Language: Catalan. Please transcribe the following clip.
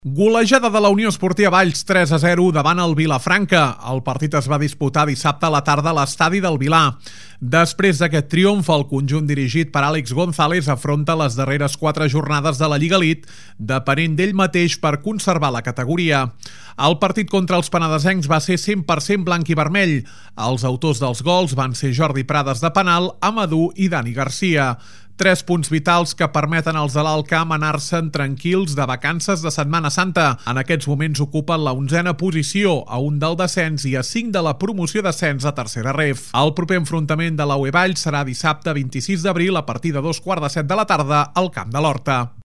Golejada de la Unió Esportiva Valls 3-0 davant el Vilafranca. El partit es va disputar dissabte a la tarda a l'estadi del Vilà. Després d'aquest triomf, el conjunt dirigit per Àlex González afronta les darreres 4 jornades de la Lliga Elite, depenent d'ell mateix per conservar la categoria. El partit contra els penedesencs va ser 100% blanc i vermell. Els autors dels gols van ser Jordi Prades de penal, Amadou i Dani Garcia. 3 punts vitals que permeten als de l'Alt Camp anar-se'n tranquils de vacances de Setmana Santa. En aquests moments ocupen la 11a posició, a 1 del descens i a 5 de la promoció d'ascens a tercera ref. El proper enfrontament de l'AUE Valls serà dissabte 26 d'abril a partir de 2:15 de la tarda al Camp de l'Horta.